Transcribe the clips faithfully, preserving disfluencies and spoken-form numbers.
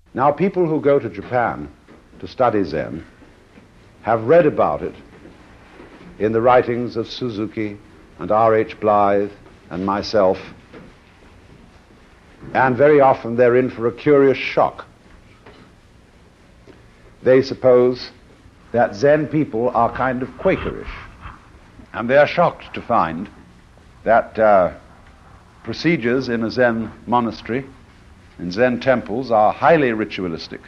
Now, people who go to Japan to study Zen have read about it in the writings of Suzuki and R H Blythe and myself, and very often they're in for a curious shock. They suppose that Zen people are kind of Quakerish, and they are shocked to find that uh, procedures in a Zen monastery, in Zen temples, are highly ritualistic,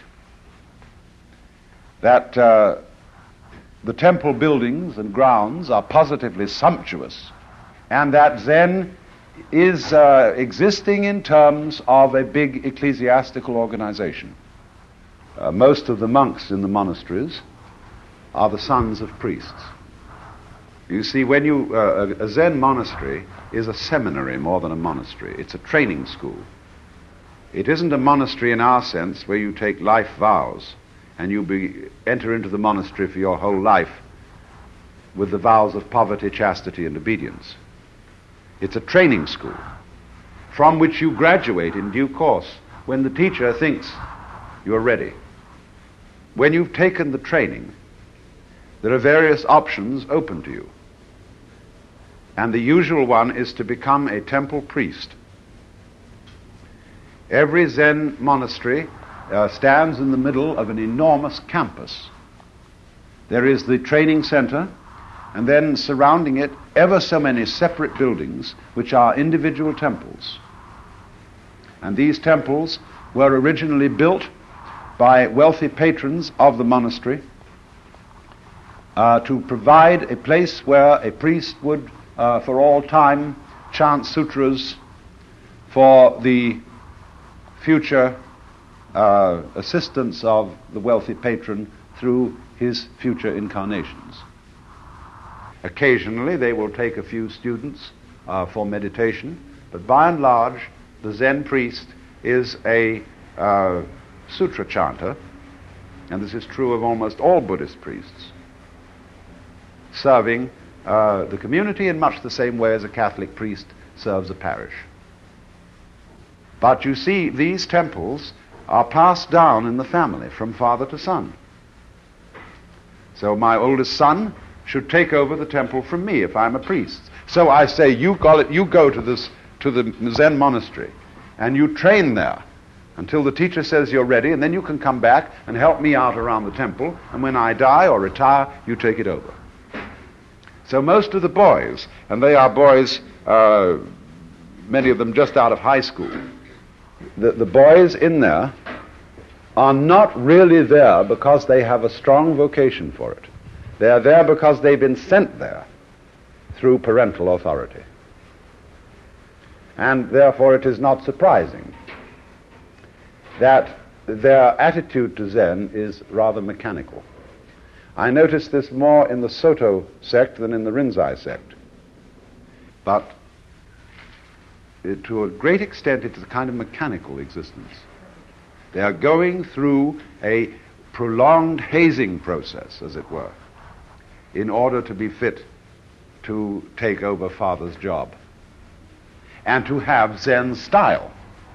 that uh, the temple buildings and grounds are positively sumptuous, and that Zen is uh, existing in terms of a big ecclesiastical organization. Uh, most of the monks in the monasteries are the sons of priests. You see, when you uh, a Zen monastery is a seminary more than a monastery. It's a training school. It isn't a monastery in our sense where you take life vows and you be, enter into the monastery for your whole life with the vows of poverty, chastity, and obedience. It's a training school from which you graduate in due course when the teacher thinks you're ready. When you've taken the training, there are various options open to you. And the usual one is to become a temple priest. Every Zen monastery uh, stands in the middle of an enormous campus. There is the training center, and then surrounding it ever so many separate buildings which are individual temples. And these temples were originally built by wealthy patrons of the monastery uh, to provide a place where a priest would uh, for all time chant sutras for the future uh, assistance of the wealthy patron through his future incarnations. Occasionally they will take a few students uh, for meditation, but by and large the Zen priest is a uh, sutra chanter, and this is true of almost all Buddhist priests, serving uh, the community in much the same way as a Catholic priest serves a parish. But you see, these temples are passed down in the family from father to son. So my oldest son should take over the temple from me if I'm a priest. So I say, you call it, you go to this to the Zen monastery and you train there until the teacher says you're ready, and then you can come back and help me out around the temple, and when I die or retire, you take it over. So most of the boys, and they are boys, uh, many of them just out of high school, the, the boys in there are not really there because they have a strong vocation for it. They are there because they've been sent there through parental authority. And therefore it is not surprising that their attitude to Zen is rather mechanical. I notice this more in the Soto sect than in the Rinzai sect. But it, to a great extent, it's a kind of mechanical existence. They are going through a prolonged hazing process, as it were, in order to be fit to take over father's job and to have Zen style.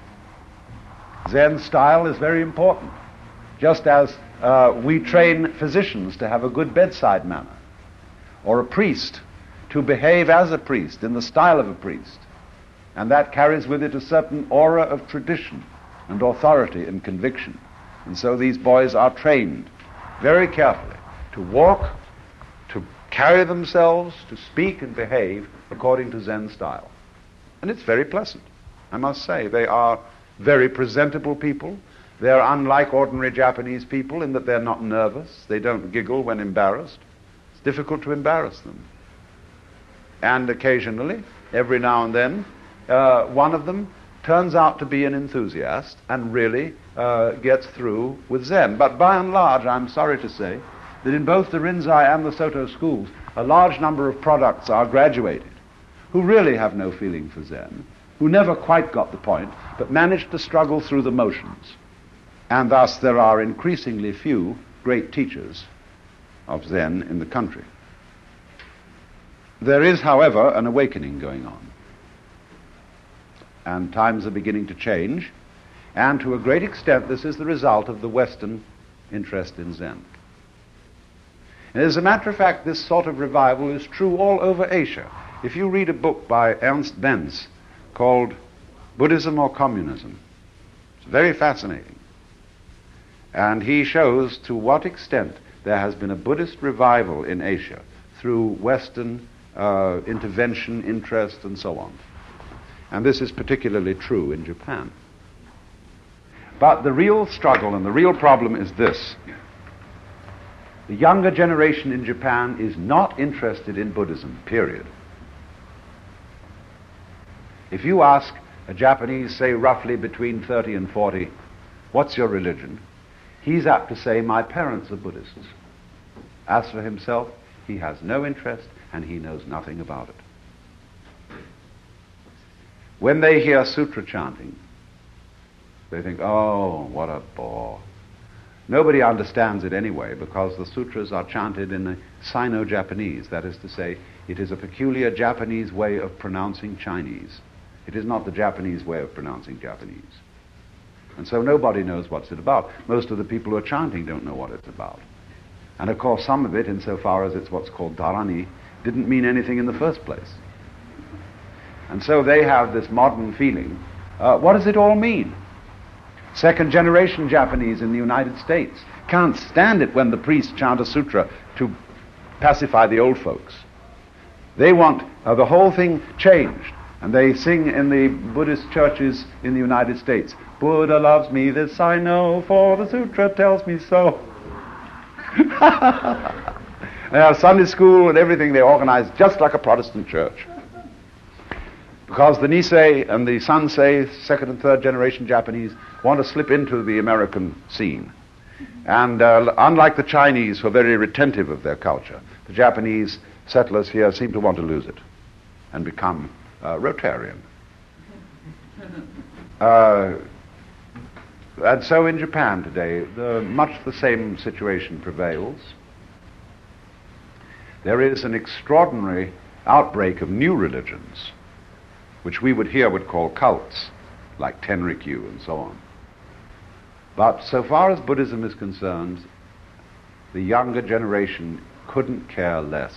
Zen style is very important, just as uh, we train physicians to have a good bedside manner, or a priest to behave as a priest in the style of a priest, and that carries with it a certain aura of tradition and authority and conviction. And so these boys are trained very carefully to walk, to carry themselves, to speak and behave according to Zen style. And it's very pleasant, I must say. They are very presentable people. They're unlike ordinary Japanese people in that they're not nervous. They don't giggle when embarrassed. It's difficult to embarrass them. And occasionally, every now and then, uh, one of them turns out to be an enthusiast and really uh, gets through with Zen. But by and large, I'm sorry to say that in both the Rinzai and the Soto schools, a large number of products are graduated who really have no feeling for Zen, who never quite got the point, but managed to struggle through the motions. And thus there are increasingly few great teachers of Zen in the country. There is, however, an awakening going on. And times are beginning to change, And to a great extent, this is the result of the Western interest in Zen. And as a matter of fact, this sort of revival is true all over Asia. If you read a book by Ernst Benz called Buddhism or Communism, it's very fascinating. And he shows to what extent there has been a Buddhist revival in Asia through Western uh, intervention, interest, and so on. And this is particularly true in Japan. But the real struggle and the real problem is this. The younger generation in Japan is not interested in Buddhism, period. If you ask a Japanese, say roughly between thirty and forty, what's your religion? He's apt to say, my parents are Buddhists. As for himself, he has no interest and he knows nothing about it. When they hear sutra chanting, they think, oh, what a bore. Nobody understands it anyway, because the sutras are chanted in the Sino-Japanese. That is to say, it is a peculiar Japanese way of pronouncing Chinese. It is not the Japanese way of pronouncing Japanese. And so nobody knows what's it about. Most of the people who are chanting don't know what it's about. And of course, some of it, insofar as it's what's called dharani, didn't mean anything in the first place. And so they have this modern feeling. Uh, what does it all mean? Second generation Japanese in the United States can't stand it when the priests chant a sutra to pacify the old folks. They want uh, the whole thing changed. And they sing in the Buddhist churches in the United States, Buddha loves me, this I know, for the sutra tells me so. They have Sunday school and everything they organize just like a Protestant church. Because the Nisei and the Sansei, second and third generation Japanese, want to slip into the American scene. And uh, unlike the Chinese, who are very retentive of their culture, the Japanese settlers here seem to want to lose it and become uh, Rotarian. Uh, and so in Japan today, the, much the same situation prevails. There is an extraordinary outbreak of new religions, which we would here would call cults, like Tenrikyu and so on. But so far as Buddhism is concerned, the younger generation couldn't care less.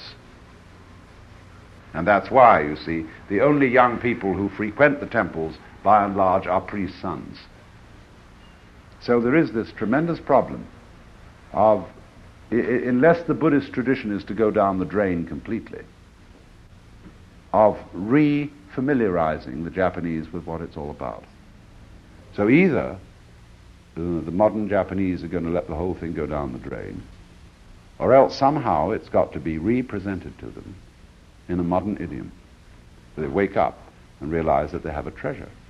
And that's why, you see, the only young people who frequent the temples, by and large, are priests' sons. So there is this tremendous problem of, I- unless the Buddhist tradition is to go down the drain completely, of re-familiarizing the Japanese with what it's all about. So either uh, the modern Japanese are going to let the whole thing go down the drain, or else somehow it's got to be re-presented to them in a modern idiom. They wake up and realize that they have a treasure.